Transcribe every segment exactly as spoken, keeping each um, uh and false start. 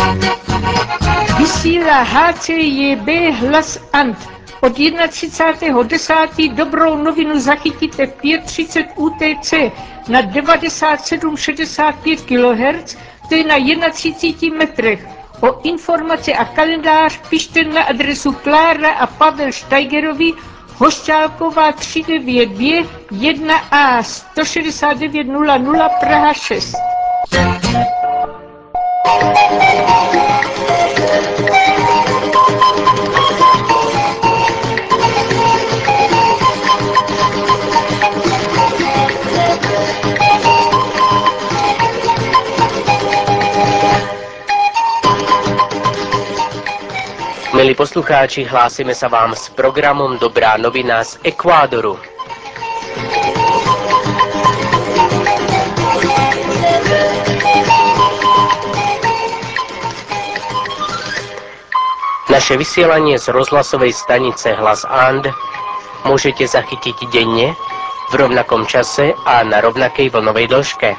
Vysílá H C J B Hlas Ant. Od třicátého prvního desátého dobrou novinu zachytíte v pět třicet U T C na devadesát sedm šedesát pět kilohertzů, to je na třiceti jedna metrech. O informace a kalendář pište na adresu Klára a Pavel Steigerovi, Hošťálková tři devět dvě jedna A sto šedesát devět nula nula Praha šest. Milí poslucháči, hlásime sa vám s programom Dobrá novina z Ekvádoru. Naše vysielanie z rozhlasovej stanice Hlas And môžete zachytiť denne, v rovnakom čase a na rovnakej vlnovej dĺžke.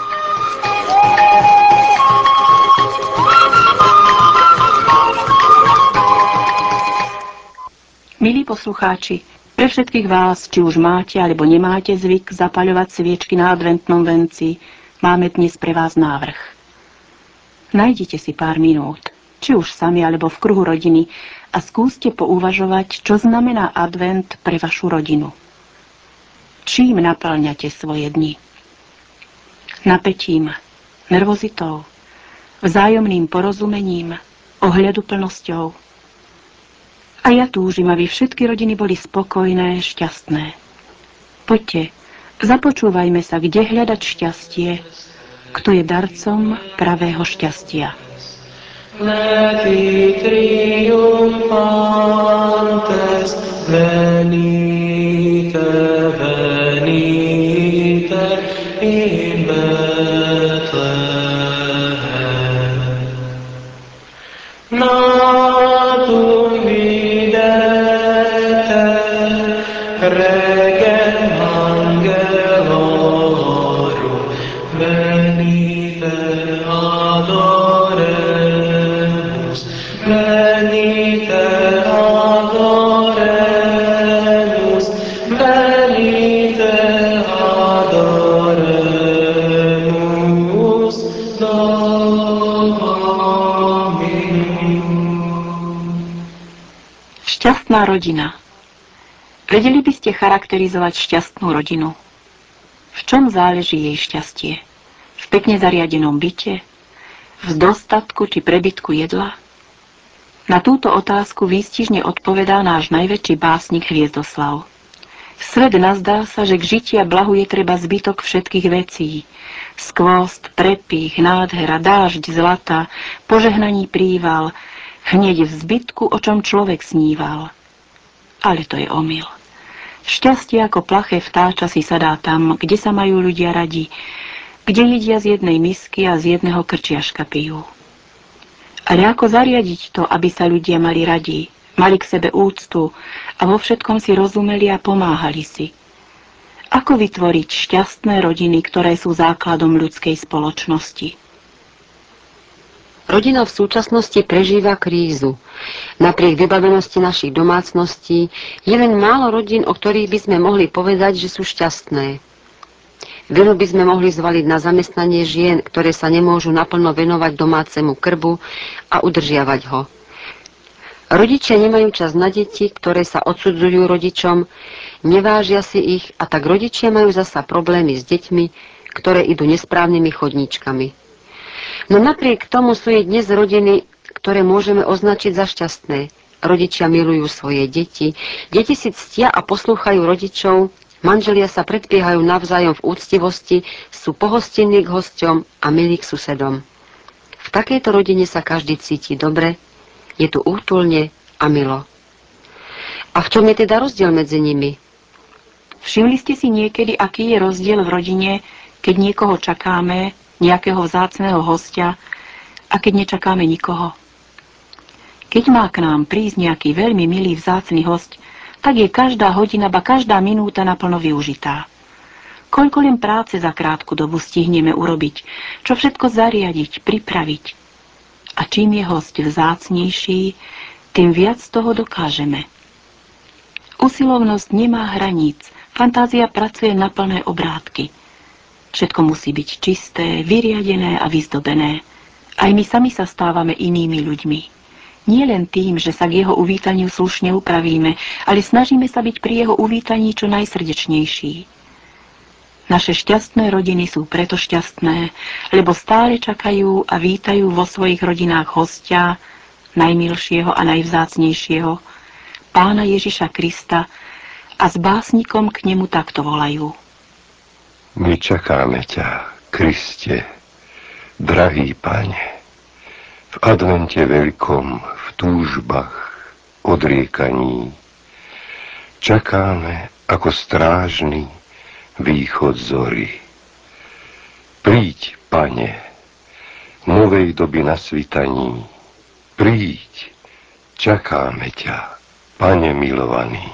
Milí poslucháči, pre všetkých vás, či už máte alebo nemáte zvyk zapaľovať sviečky na adventnom venci, máme dnes pre vás návrh. Nájdite si pár minút, či už sami alebo v kruhu rodiny, a skúste pouvažovať, čo znamená advent pre vašu rodinu. Čím naplňate svoje dni? Napätím, nervozitou, vzájomným porozumením, ohľaduplnosťou. A ja túžim, aby všetky rodiny boli spokojné, šťastné. Poďte, započúvajme sa, kde hľadať šťastie, kto je darcom pravého šťastia. Leti triumfantes, venite, venite in Bethlehem. Natum regem angelorum, venite adoremus, venite adoremus, venite adoremus, Dominum. Šťastná rodina. Vedeli by ste charakterizovať šťastnú rodinu? V čom záleží jej šťastie? V pekne zariadenom byte? V dostatku či prebytku jedla? Na túto otázku výstižne odpovedá náš najväčší básnik Hviezdoslav. Svet nazdá sa, že k žitia blahu je treba zbytok všetkých vecí. Skvost, prepich, nádhera, dážď, zlata, požehnaní príval, hneď v zbytku, o čom človek sníval. Ale to je omyl. Šťastie ako plaché vtáča si sadá tam, kde sa majú ľudia radi, kde jedia z jednej misky a z jedného krčiaška pijú. Ale ako zariadiť to, aby sa ľudia mali radi, mali k sebe úctu a vo všetkom si rozumeli a pomáhali si? Ako vytvoriť šťastné rodiny, ktoré sú základom ľudskej spoločnosti? Rodina v súčasnosti prežíva krízu. Napriek vybavenosti našich domácností je len málo rodín, o ktorých by sme mohli povedať, že sú šťastné. Vinu by sme mohli zvaliť na zamestnanie žien, ktoré sa nemôžu naplno venovať domácemu krbu a udržiavať ho. Rodičia nemajú čas na deti, ktoré sa odsudzujú rodičom, nevážia si ich, a tak rodičia majú zasa problémy s deťmi, ktoré idú nesprávnymi chodníčkami. No napriek tomu sú je dnes rodiny, ktoré môžeme označiť za šťastné. Rodičia milujú svoje deti, deti si ctia a poslúchajú rodičov, manželia sa predbiehajú navzájom v úctivosti, sú pohostinní k hosťom a milí k susedom. V takejto rodine sa každý cíti dobre, je tu útulne a milo. A v čom je teda rozdiel medzi nimi? Všimli ste si niekedy, aký je rozdiel v rodine, keď niekoho čakáme, nejakého vzácneho hostia, a keď nečakáme nikoho? Keď má k nám prísť nejaký veľmi milý vzácny hosť, tak je každá hodina, ba každá minúta naplno využitá. Koľko len práce za krátku dobu stihneme urobiť, čo všetko zariadiť, pripraviť. A čím je host vzácnejší, tým viac toho dokážeme. Usilovnosť nemá hraníc, fantázia pracuje na plné obrátky. Všetko musí byť čisté, vyriadené a vyzdobené. Aj my sami sa stávame inými ľuďmi. Nie len tým, že sa k jeho uvítaniu slušne upravíme, ale snažíme sa byť pri jeho uvítaní čo najsrdečnejší. Naše šťastné rodiny sú preto šťastné, lebo stále čakajú a vítajú vo svojich rodinách hostia, najmilšieho a najvzácnejšieho, Pána Ježiša Krista, a s básnikom k nemu takto volajú. My čakáme ťa, Kriste, drahý Pane, v advente veľkom, v túžbách, odriekaní. Čakáme ako strážny východ zory. Príď, Pane, novej doby na svitaní. Príď, čakáme ťa, Pane milovaný.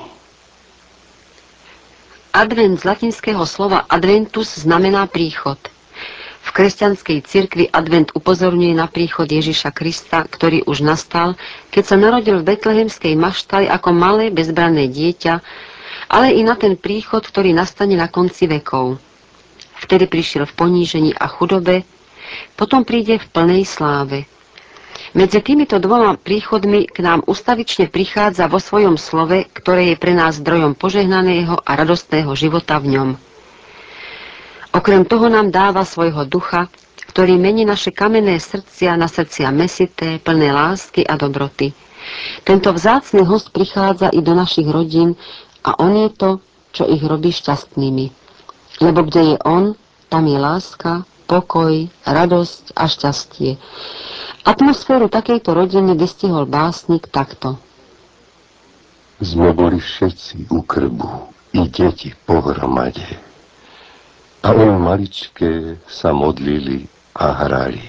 Advent z latinského slova adventus znamená príchod. V kresťanskej cirkvi advent upozorňuje na príchod Ježiša Krista, ktorý už nastal, keď sa narodil v betlehemskej maštali ako malé bezbranné dieťa, ale i na ten príchod, ktorý nastane na konci vekov. Vtedy prišiel v ponížení a chudobe, potom príde v plnej sláve. Medzi týmito dvoma príchodmi k nám ustavične prichádza vo svojom slove, ktoré je pre nás zdrojom požehnaného a radostného života v ňom. Okrem toho nám dáva svojho ducha, ktorý mení naše kamenné srdcia na srdcia mäsité, plné lásky a dobroty. Tento vzácny host prichádza i do našich rodín a on je to, čo ich robí šťastnými. Lebo kde je on, tam je láska, pokoj, radosť a šťastie. Atmosféru takejto rodiny vystihol básnik takto. Sme boli všetci u krbu, i deti pohromade. A oni maličké sa modlili a hrali.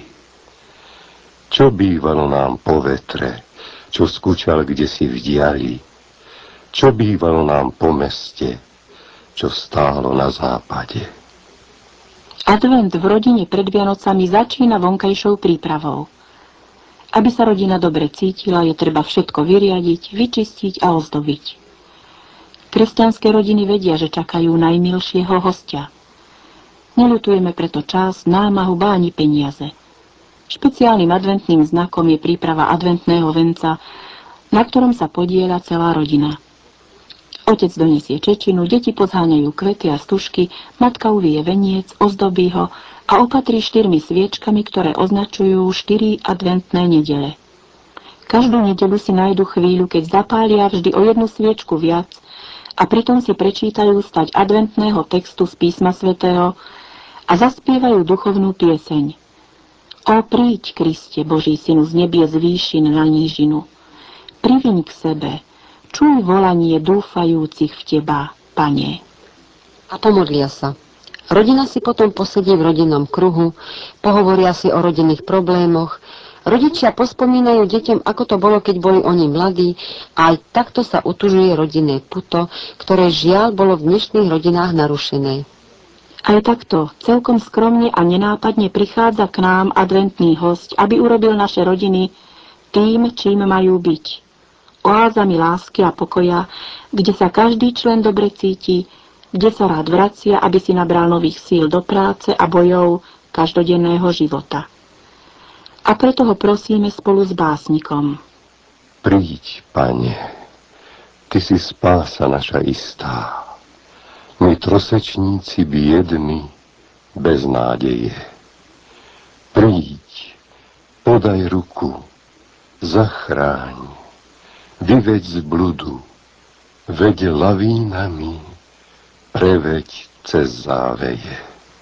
Čo bývalo nám po vetre, čo skúčal kdesi v diali, čo bývalo nám po meste, čo stálo na západe. Advent v rodine pred Vianocami začína vonkajšou prípravou. Aby sa rodina dobre cítila, je treba všetko vyriadiť, vyčistiť a ozdobiť. Kresťanské rodiny vedia, že čakajú najmilšieho hostia. Neľutujeme preto čas, námahu, ba ani peniaze. Špeciálnym adventným znakom je príprava adventného venca, na ktorom sa podieľa celá rodina. Otec donesie čečinu, deti pozháňajú kvety a stužky, matka uvie veniec, ozdobí ho a opatrí štyrmi sviečkami, ktoré označujú štyri adventné nedele. Každú nedeľu si nájdu chvíľu, keď zapália vždy o jednu sviečku viac a pritom si prečítajú stať adventného textu z písma svätého a zaspievajú duchovnú pieseň. O príď, Kriste, Boží synu, z nebies výšin na nížinu. Priviň k sebe, čuj volanie dúfajúcich v teba, Pane. A pomodlia sa. Rodina si potom posedie v rodinnom kruhu, pohovoria si o rodinných problémoch, rodičia pospomínajú deťom, ako to bolo, keď boli oni mladí, a aj takto sa utužuje rodinné puto, ktoré žiaľ bolo v dnešných rodinách narušené. Aj takto, celkom skromne a nenápadne prichádza k nám adventný hosť, aby urobil naše rodiny tým, čím majú byť. Oázami lásky a pokoja, kde sa každý člen dobre cíti, kde sa rád vracia, aby si nabral nových síl do práce a bojov každodenného života. A preto ho prosíme spolu s básnikom. Príď, Pane, Ty si spása naša istá. My trosečníci biedni, bez nádeje. Príď, podaj ruku, zachráň, vyveď z bludu, veď lavínami, preveď cez záveje.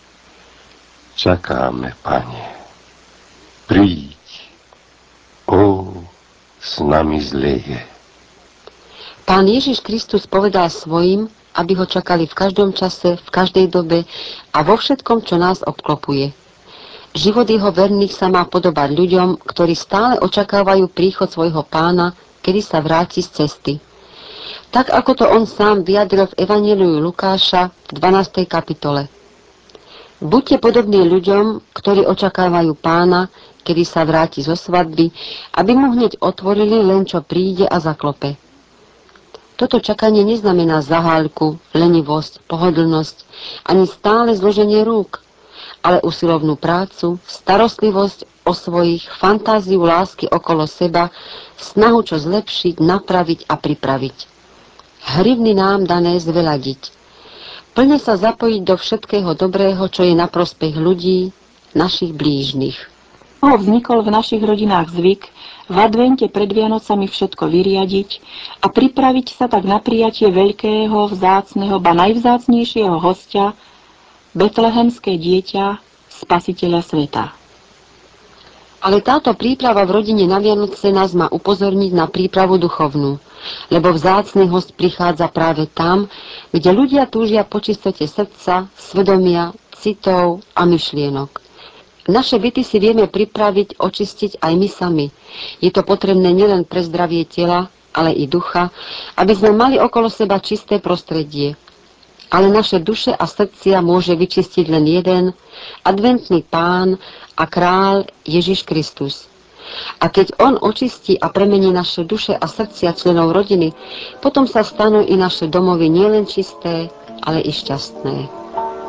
Čakáme, Pane, príď, ó, s nami zleje. Pán Ježiš Kristus povedal svojim, aby ho čakali v každom čase, v každej dobe a vo všetkom, čo nás obklopuje. Život jeho verných sa má podobať ľuďom, ktorí stále očakávajú príchod svojho Pána, kedy sa vráti z cesty. Tak ako to on sám vyjadril v Evanjeliu Lukáša v dvanástej kapitole. Buďte podobní ľuďom, ktorí očakávajú Pána, kedy sa vráti zo svadby, aby mu hneď otvorili, len čo príde a zaklope. Toto čakanie neznamená zaháľku, lenivosť, pohodlnosť, ani stále zloženie rúk, ale usilovnú prácu, starostlivosť o svojich, fantáziu lásky okolo seba, snahu čo zlepšiť, napraviť a pripraviť. Hrivny nám dané zveladiť. Plne sa zapojiť do všetkého dobrého, čo je na prospech ľudí, našich blížnych. No, vznikol v našich rodinách zvyk v advente pred Vianocami všetko vyriadiť a pripraviť sa tak na prijatie veľkého, vzácneho, ba najvzácnejšieho hostia, betlehemské dieťa, Spasiteľa sveta. Ale táto príprava v rodine na Vianoce nás má upozorniť na prípravu duchovnú, lebo vzácny host prichádza práve tam, kde ľudia túžia po čistote srdca, svedomia, citov a myšlienok. Naše byty si vieme pripraviť, očistiť aj my sami. Je to potrebné nielen pre zdravie tela, ale i ducha, aby sme mali okolo seba čisté prostredie. Ale naše duše a srdcia môže vyčistiť len jeden, adventný Pán a Kráľ Ježiš Kristus. A keď On očistí a premení naše duše a srdcia členov rodiny, potom sa stanú i naše domovy nielen čisté, ale i šťastné.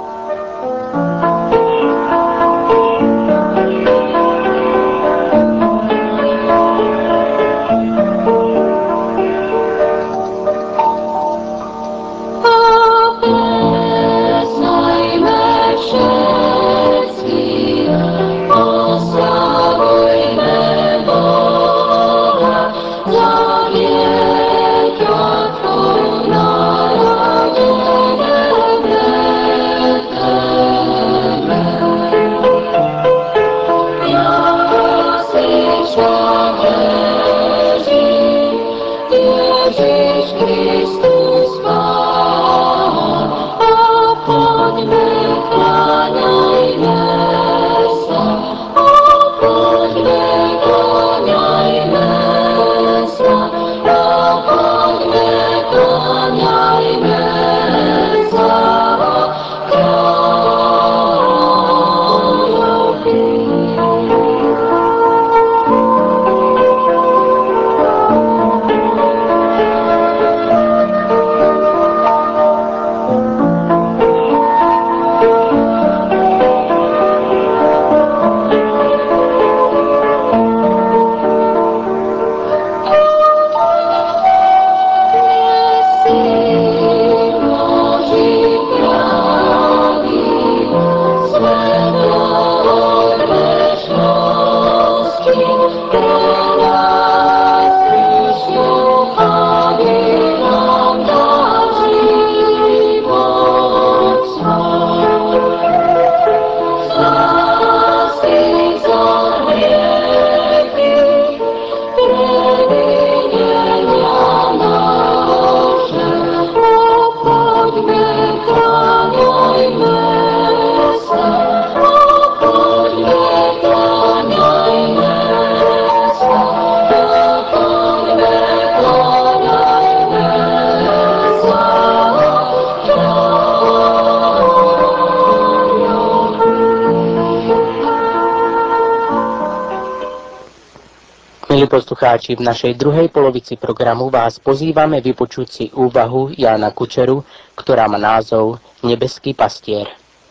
Milí poslucháči, v našej druhej polovici programu vás pozývame vypočuť si úvahu Jána Kučeru, ktorá má názov Nebeský pastier.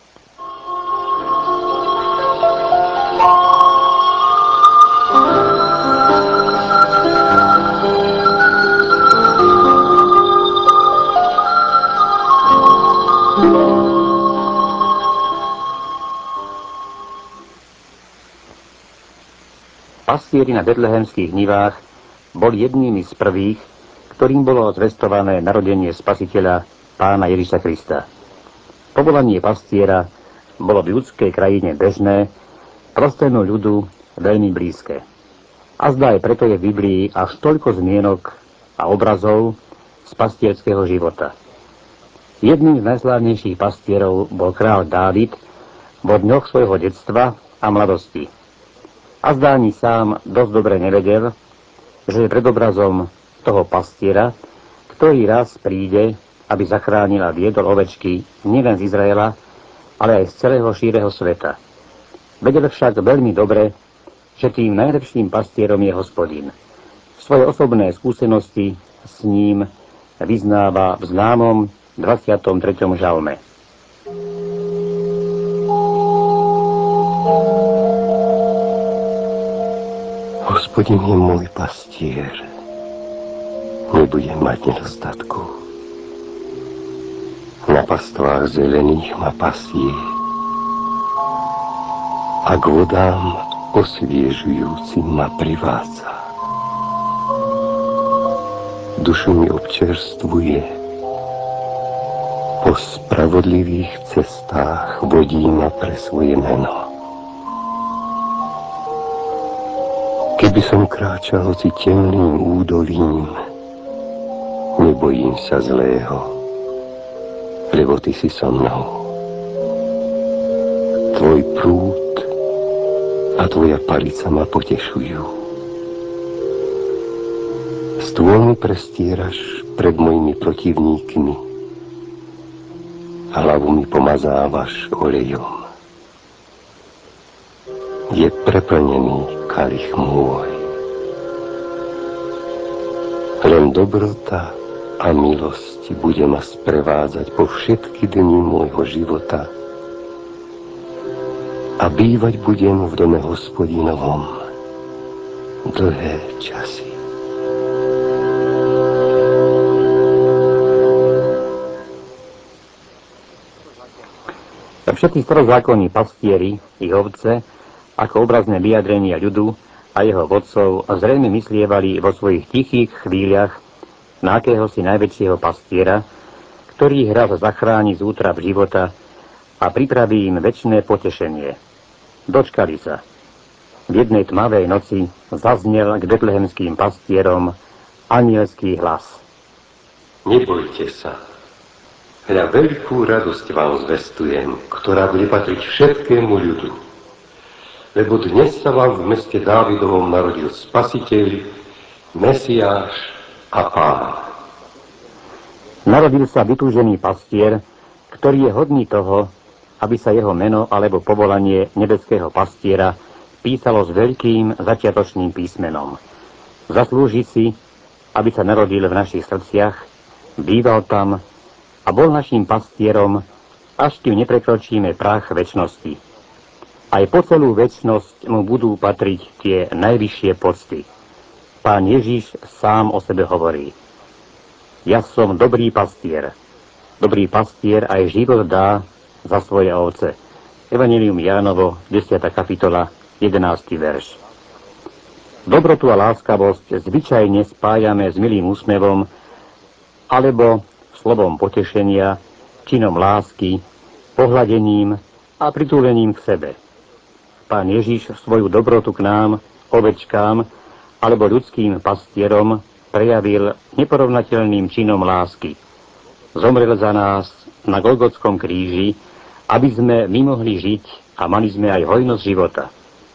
Pastieri na betlehemských nivách boli jednými z prvých, ktorým bolo zvestované narodenie Spasiteľa Pána Ježiša Krista. Povolanie pastiera bolo v ľudskej krajine bežné, prostému ľudu veľmi blízke. A zdá aj preto je v Biblii až toľko zmienok a obrazov z pastierského života. Jedným z najslávnejších pastierov bol kráľ Dávid vo dňoch svojho detstva a mladosti. A zdá ani sám dosť dobre nevedel, že je predobrazom toho pastiera, ktorý raz príde, aby zachránil a viedol ovečky nielen z Izraela, ale aj z celého šíreho sveta. Vedel však veľmi dobre, že tým najlepším pastierom je Hospodin. Svoje osobné skúsenosti s ním vyznáva v známom dvadsiatom treťom žalme. Hospodin je môj pastier, nebudem mať nedostatku. Na pastvách zelených ma pasie a k vodám osviežujúcim ma privádza. Dušu mi občerstvuje, po spravodlivých cestách vodí ma pre svoje meno. Keby som kráčal hoci temným údolím, nebojím sa zlého, lebo ty si so mnou. Tvoj prúd a tvoja palica ma potešujú. Stôl mi prestieraš pred mojimi protivníkmi a hlavu mi pomazávaš olejom. Je preplnený kalich môj. Len dobrota a milosť bude ma sprevádzať po všetky dni môjho života a bývať budem v dome Hospodinovom dlhé časy. Všetci starozákonní pastieri, ich ovce, ako obrazné vyjadrenia ľudu a jeho vodcov zrejme myslievali vo svojich tichých chvíľach na akéhosi najväčšieho pastiera, ktorý ich raz zachráni z útrap života a pripraví im večné potešenie. Dočkali sa. V jednej tmavej noci zaznel k betlehemským pastierom anielský hlas. Nebojte sa. Hľa veľkú radosť vám zvestujem, ktorá bude patriť všetkému ľudu. Lebo dnes sa vám v meste Dávidovom narodil Spasiteľ, Mesiáš a Pán. Narodil sa vytúžený pastier, ktorý je hodný toho, aby sa jeho meno alebo povolanie nebeského pastiera písalo s veľkým začiatočným písmenom. Zaslúži si, aby sa narodil v našich srdciach, býval tam a bol naším pastierom, až kým neprekročíme prach večnosti. Aj po celú večnosť mu budú patriť tie najvyššie pocty. Pán Ježiš sám o sebe hovorí: Ja som dobrý pastier. Dobrý pastier aj život dá za svoje ovce. Evanjelium Jánovo, desiata kapitola, jedenásty verš. Dobrotu a láskavosť zvyčajne spájame s milým úsmevom alebo slovom potešenia, činom lásky, pohľadením a pritúlením k sebe. Pán Ježiš svoju dobrotu k nám, ovečkám alebo ľudským pastierom prejavil neporovnateľným činom lásky. Zomrel za nás na Golgotskom kríži, aby sme my mohli žiť a mali sme aj hojnosť života.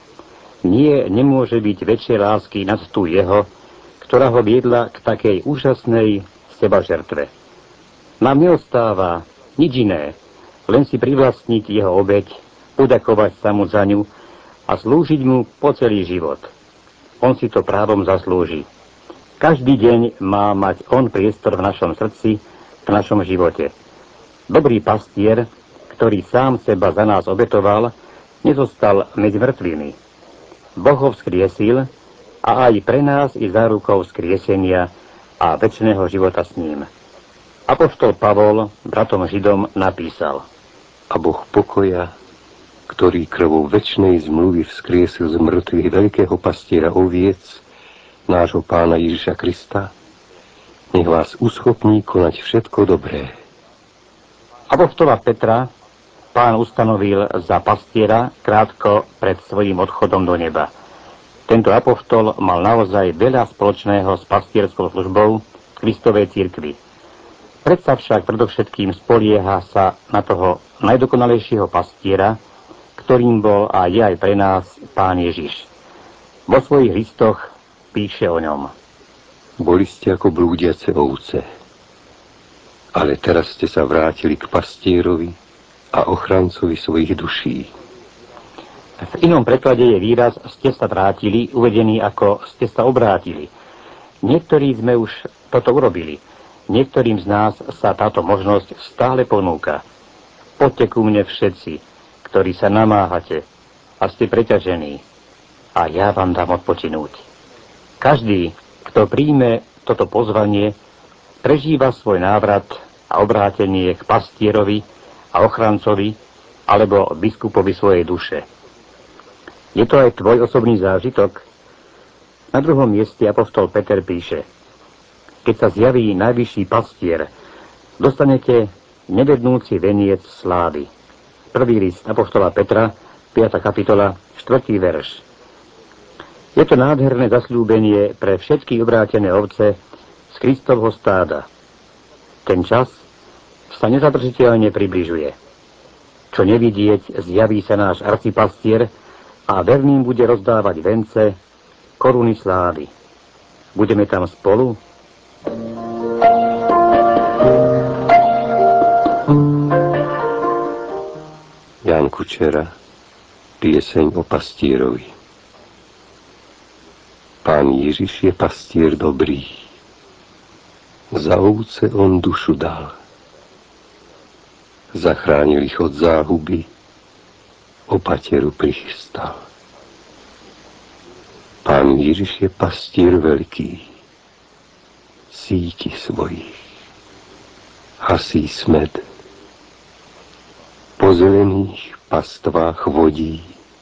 Nie nemôže byť väčšej lásky nad tú jeho, ktorá ho viedla k takej úžasnej sebažertve. Nám neostáva nič iné, len si privlastniť jeho obeť, poďakovať sa mu za ňu a slúžiť mu po celý život. On si to právom zaslúži. Každý deň má mať on priestor v našom srdci, v našom živote. Dobrý pastier, ktorý sám seba za nás obetoval, nezostal medzi mŕtvými. Boh ho vzkriesil a aj pre nás je zárukou vzkriesenia a večného života s ním. Apoštol Pavol bratom Židom napísal: A Boh pokoja, ktorý krvou večnej zmluvy vzkriesil z mŕtvych veľkého pastiera oviec, nášho Pána Ježiša Krista, nech vás uschopní konať všetko dobré. Apoštola Petra Pán ustanovil za pastiera krátko pred svojím odchodom do neba. Tento apoštol mal naozaj veľa spoločného s pastierskou službou Kristovej cirkvi. Predsa však predovšetkým spolieha sa na toho najdokonalejšieho pastiera, ktorým bol a je aj pre nás Pán Ježiš. Vo svojich listoch píše o ňom: Boli ste ako blúdiace ovce, ale teraz ste sa vrátili k pastierovi, a ochrancovi svojich duší. V inom preklade je výraz ste sa vrátili uvedený ako ste sa obrátili. Niektorí sme už toto urobili. Niektorým z nás sa táto možnosť stále ponúka. Poďte ku mne všetci, ktorí sa namáhate a ste preťažení, a ja vám dám odpočinúť. Každý, kto príjme toto pozvanie, prežíva svoj návrat a obrátenie k pastierovi a ochrancovi alebo biskupovi svojej duše. Je to aj tvoj osobný zážitok? Na druhom mieste apoštol Peter píše: keď sa zjaví najvyšší pastier, dostanete nevednúci veniec slávy. Prvý list apoštola Petra, piata kapitola, štvrtý verš. Je to nádherné zasľúbenie pre všetky obrátené ovce z Kristovho stáda. Ten čas sa nezadržiteľne približuje. Čo nevidieť, zjaví sa náš arcipastier a verným bude rozdávať vence, koruny slávy. Budeme tam spolu? Ján Kučera, pieseň o pastierovi. Pán Ježiš je pastier dobrý. Za ovce on dušu dal. Zachránil ich od záhuby, o pateru prichystal. Pán Ježiš je pastier veľký, síti svojich, hasí smed, po zelených pastvách vodí,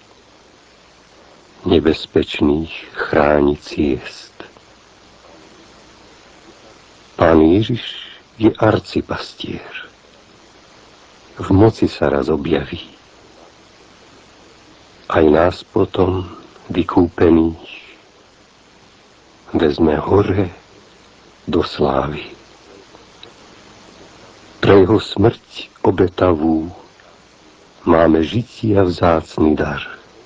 nebezpečných chráni ciest. Pán Ježiš je arcipastier, v moci sa raz objaví. Aj nás potom, vykúpených, vezme hore do slávy. Pre jeho smrť obetavú máme žitia vzácny dar.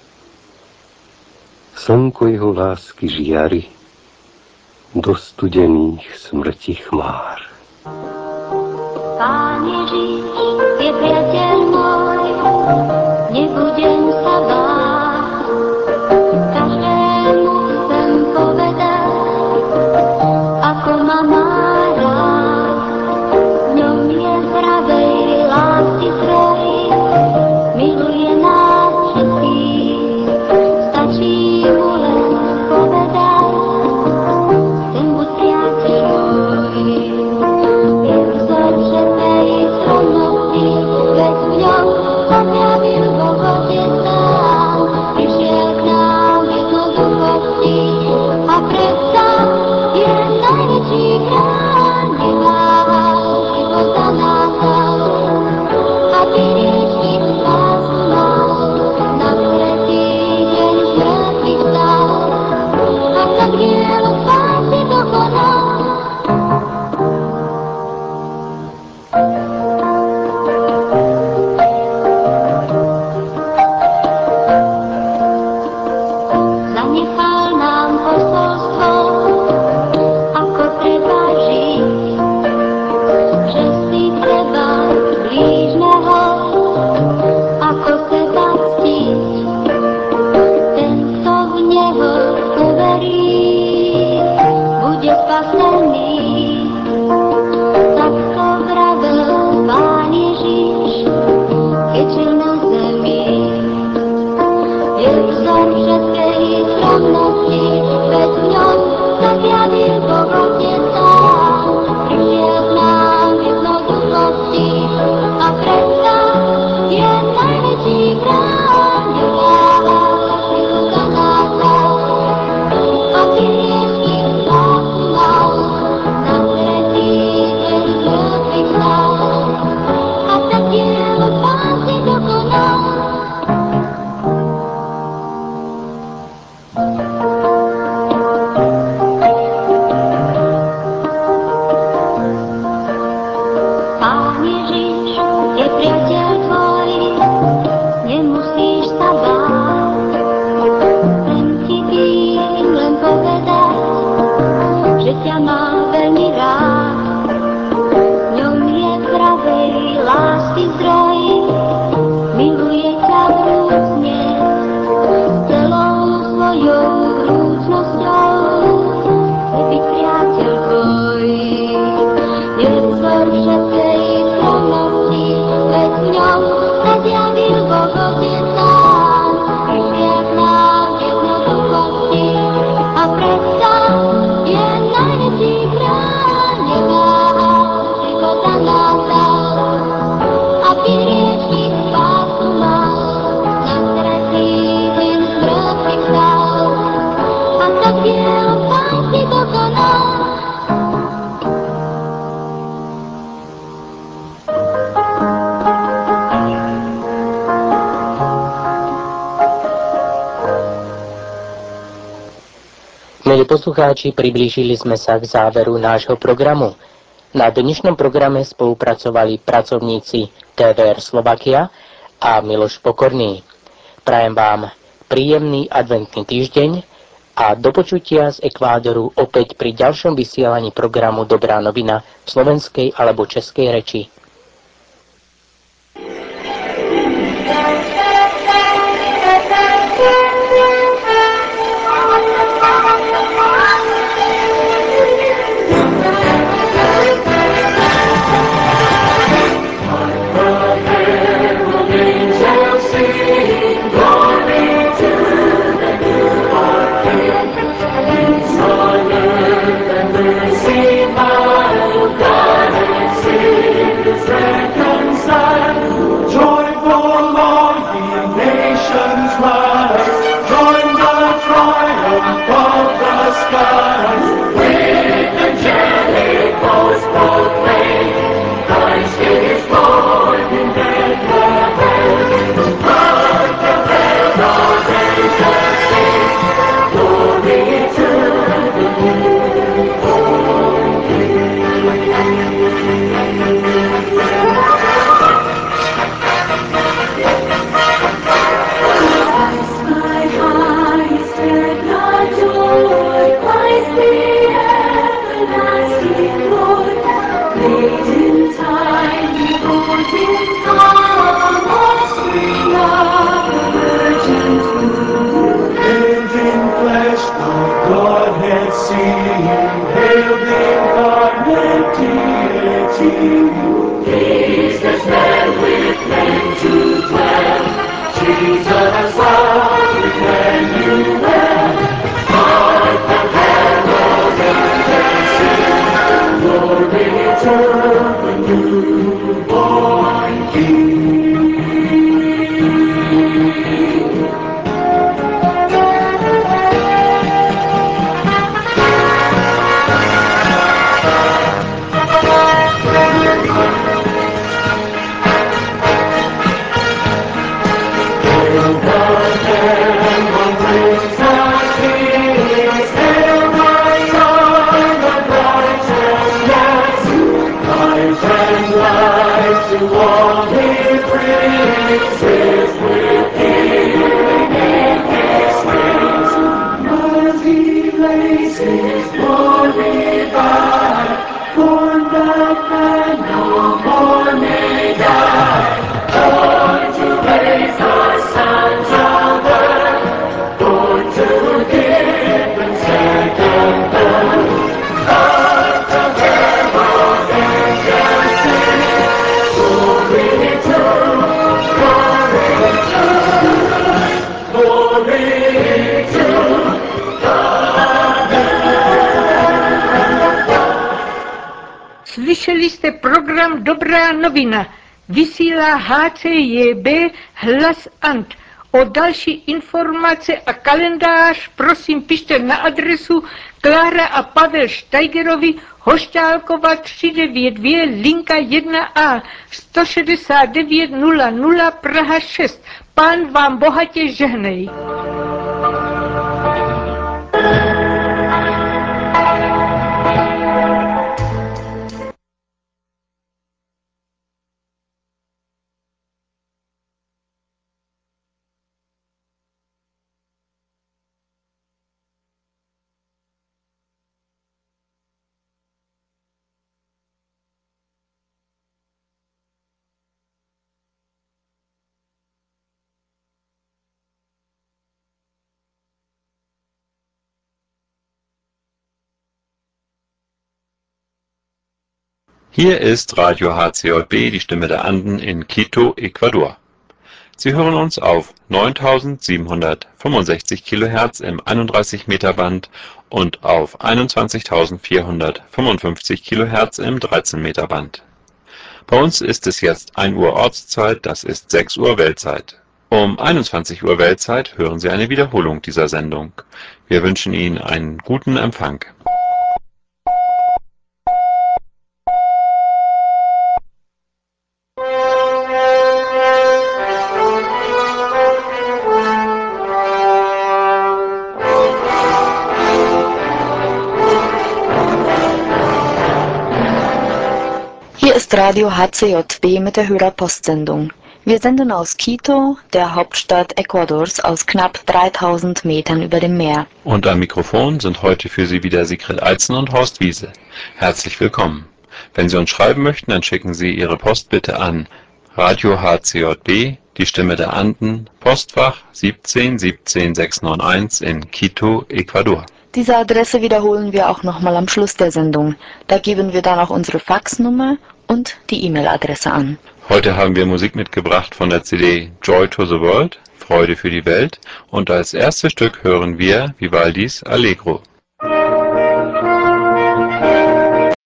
Slnko jeho lásky žiari do studených smrti chmár. Pán Ježiš je priateľ môj, nebudem sa báť. Každému chcem povedať, ako ma má rád. V ňom je zdravej lásky zdroj, miluje nás všetkých. Stačí mu len povedať, chcem buď priateľ môj. Je vzor všetkej skromnosti, veď v ňom sa zjavil Boh Otec sám. Prišiel k nám v jednoduchosti a predsa je najväčší kráľ. Neváhal život za nás dal, aby hriešnik spásu mal. Na tretí deň z mŕtvych vstal a tak dielo spásy dokonal. Zanechal nám posolstvo, ako treba žiť, že si treba blížneho, ako seba ctiť. Ten, kto v neho uverí, bude spasený. Tak to vravel Pán Ježiš, keď žil na zemi. Je vzor všetkej skromnosti, veď v ňom sa zjavil Boh Otec sám. Prišiel k nám v jednoduchosti a predsa je najväčší kráľ. Neváhal život za nás dal, aby hriešnik spásu mal. Na tretí deň z mŕtvych vstal a tak dielo spásy dokonal. Pán Ježiš je priateľ tvoj, nemusí Milí poslucháči, priblížili sme sa k záveru nášho programu. Na dnešnom programe spolupracovali pracovníci té vé er Slovakia a Miloš Pokorný. Prajem vám príjemný adventný týždeň a do počutia z Ekvádoru opäť pri ďalšom vysielaní programu Dobrá novina v slovenskej alebo českej reči. Slyšeli jste program Dobrá novina. Vysílá há cé jé bé Hlas Ant. O další informace a kalendář prosím pište na adresu Klára a Pavel Štajgerovi, Hošťálkova tři devět dvě, linka jedna á, sto šedesát devět nula nula, Praha šest. Pán vám bohatě žehnej. Hier ist Radio H C J B, die Stimme der Anden in Quito, Ecuador. Sie hören uns auf neuntausendsiebenhundertfünfundsechzig Kilohertz im einunddreißig Meter Band und auf einundzwanzigtausendvierhundertfünfundfünfzig Kilohertz im dreizehn Meter Band. Bei uns ist es jetzt ein Uhr Ortszeit, das ist sechs Uhr Weltzeit. Um einundzwanzig Uhr Weltzeit hören Sie eine Wiederholung dieser Sendung. Wir wünschen Ihnen einen guten Empfang. Hier ist Radio H C J B mit der Hörerpostsendung. Wir senden aus Quito, der Hauptstadt Ecuadors, aus knapp dreitausend Metern über dem Meer. Und am Mikrofon sind heute für Sie wieder Sigrid Eitzen und Horst Wiese. Herzlich willkommen. Wenn Sie uns schreiben möchten, dann schicken Sie Ihre Post bitte an Radio H C J B, die Stimme der Anden, Postfach siebzehn siebzehn sechshunderteinundneunzig in Quito, Ecuador. Diese Adresse wiederholen wir auch nochmal am Schluss der Sendung. Da geben wir dann auch unsere Faxnummer und die E-Mail-Adresse an. Heute haben wir Musik mitgebracht von der C D Joy to the World, Freude für die Welt, und als erstes Stück hören wir Vivaldis Allegro.